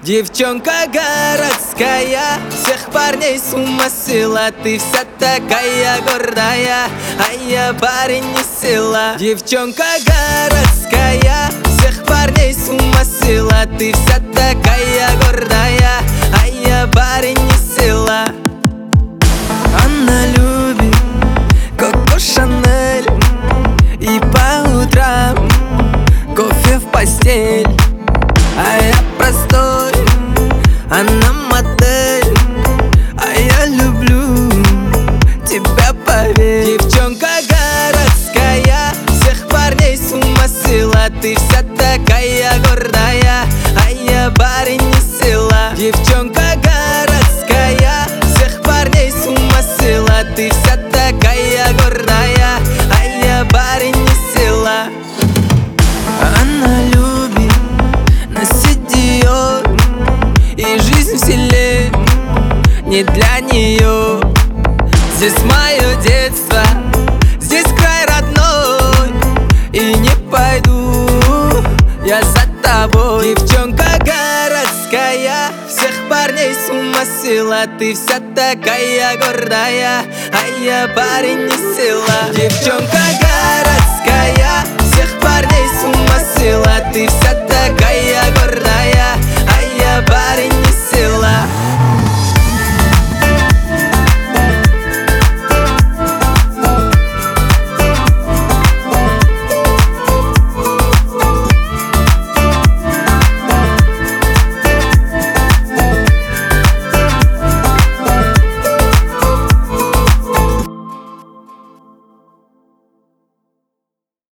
Девчонка городская, всех парней с ума свела. Ты вся такая гордая, а я парень не сила. Девчонка городская, всех парней с ума свела. Ты вся такая гордая, а я парень не сила. Она любит Коко Шанель и по утрам кофе в постель. А я простой, она модель, а я люблю тебя, поверь. Девчонка городская, всех парней с ума свела. Ты вся такая гордая, а я парень не сила. Девчонка городская, всех парней с ума свела. Ты вся такая гордая, а я парень не сила. Она любит носить Диор, и жизнь в селе не для нее. Здесь мое детство, здесь край родной, и не пойду я за тобой. Девчонка городская, всех парней с ума свела. Ты вся такая гордая, а я парень не сила. Девчонка городская,